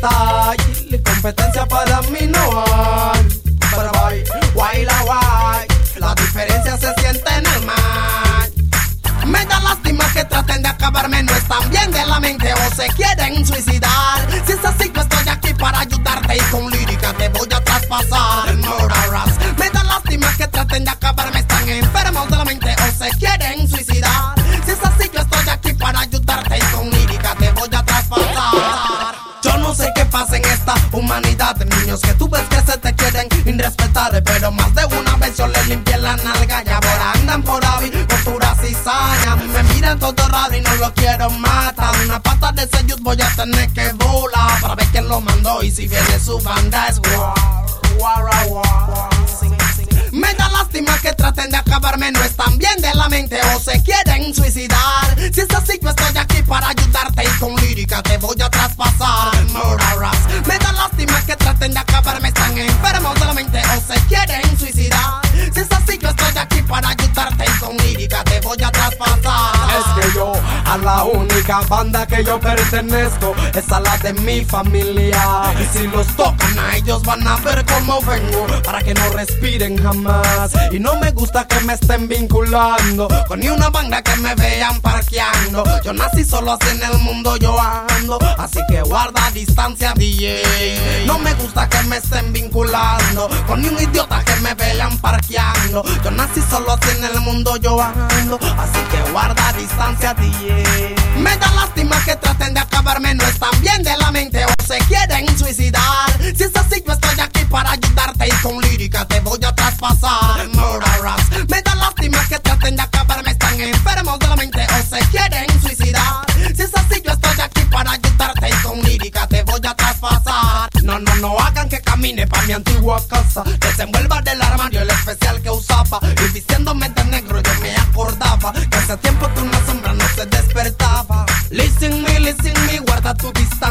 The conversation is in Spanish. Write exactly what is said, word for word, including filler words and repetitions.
style, competencia para mí no hay. Pero guay, guay la guay, la diferencia se siente en el mar. Me da lástima que traten de acabarme, no están bien de la mente o se quieren suicidar. Si es así, yo estoy aquí para ayudarte y con lírica te voy a traspasar. Murderers. Me da lástima que traten de acabarme, están enfermos de la mente o se quieren suicidar. Si es así, yo estoy aquí para ayudarte y con lírica te voy a traspasar. Yo no sé qué pasa en esta humanidad, niños que tú ves que se te quieren irrespetar, pero más de una vez yo les limpié la nalga y ahora andan por ahí con puras cizañas. Me miran todo raro y no lo quiero matar. Una pata de ese youth voy a tener que volar para ver quién lo mandó y si viene su banda es war, war, war. Me da lástima que traten de acabarme, no están bien de la mente o se quieren suicidar. Si es así, yo estoy aquí para ayudarte y con lírica te voy a traspasar. Murderers. Me da lástima que traten de acabarme, están enfermos de la mente o se quieren suicidar. Si es así, yo estoy aquí para ayudarte y con lírica te voy a traspasar. Es que yo, a la única banda que yo pertenezco es a la de mi familia. Y si los tocan a ellos van a ver cómo vengo, para que no respiren jamás. Y no me gusta que me estén vinculando con ni una banda que me vean parqueando. Yo nací solo así en el mundo yo ando, así que guarda distancia D J. No me gusta que me estén vinculando con ni un idiota que me vean parqueando. Yo nací solo así en el mundo yo ando, así que guarda distancia D J. Me da lástima que traten de acabarme, no están bien de la mente o se quieren suicidar. Si es así, yo estoy aquí para ayudarte y con lírica te voy a traspasar. Murderers. Me da lástima que traten de acabarme, están enfermos de la mente o se quieren suicidar. Si es así, yo estoy aquí para ayudarte y con lírica te voy a traspasar. No, no, no hagan que camine pa' mi antigua casa, desenvuelva del armario el especial que usaba. Y vistiéndome de negro yo me acordaba que hace tiempo que una sombra no se despertaba. Listen me, listen me, guarda tu distancia.